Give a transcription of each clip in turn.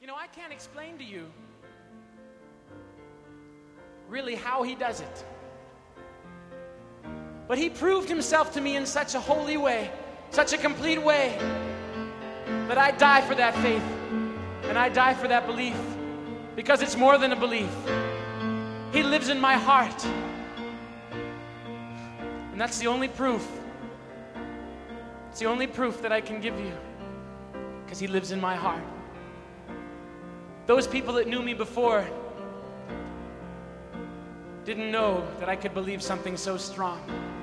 I can't explain to you really how he does it. But he proved himself to me in such a holy way, such a complete way, that I die for that faith and I die for that belief, because it's more than a belief. He lives in my heart. And that's the only proof. It's the only proof that I can give you, because he lives in my heart. Those people that knew me before didn't know that I could believe something so strong.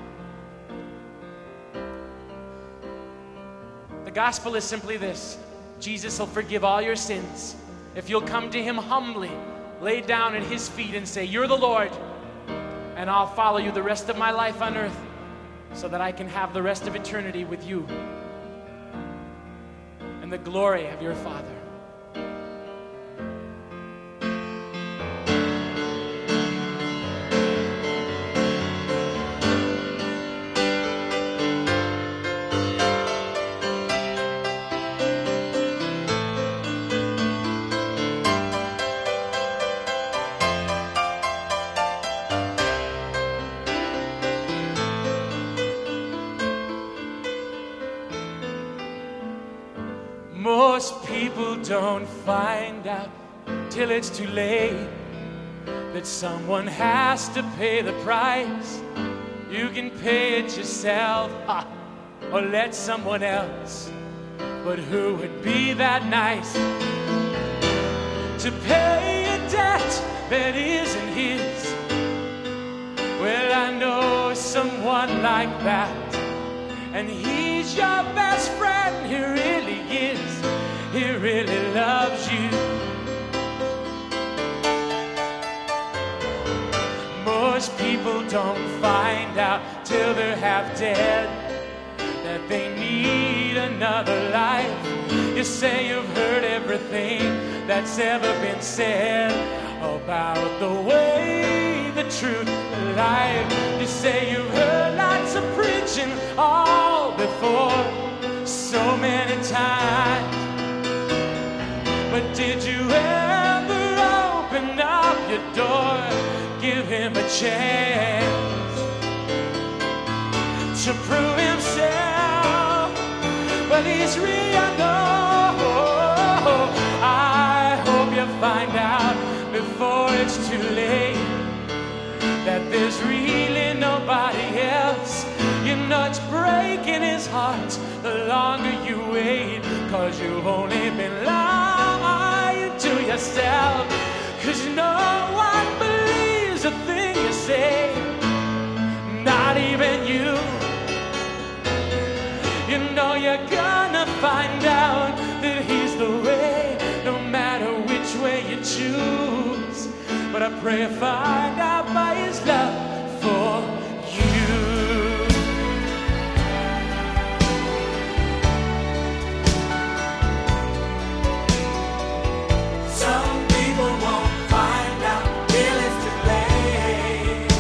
The gospel is simply this: Jesus will forgive all your sins if you'll come to him humbly, lay down at his feet and say, "You're the Lord, and I'll follow you the rest of my life on earth so that I can have the rest of eternity with you and the glory of your Father." Most people don't find out till it's too late that someone has to pay the price. You can pay it yourself, or let someone else. But who would be that nice to pay a debt that isn't his? Well, I know someone like that, and he's your best friend. He really is. He really loves you. Most people don't find out till they're half dead that they need another life. You say you've heard everything that's ever been said about the way, the truth, the life. You say you've heard lots of preaching all before, so many times. But did you ever open up your door, give him a chance to prove himself? Well, he's real, no. I hope you find out before it's too late that there's really nobody else. You know it's breaking his heart the longer you wait, 'cause you've only been lying to yourself. 'Cause no one believes a thing you say, not even you. You know you're gonna find out that he's the way, no matter which way you choose. But I pray you find out by his love for you. Some people won't find out till it's too late.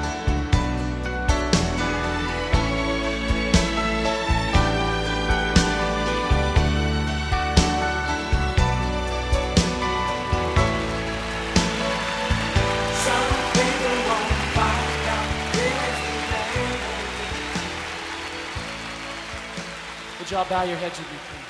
Some people won't find out till it's too late. Would y'all bow your heads with me, please?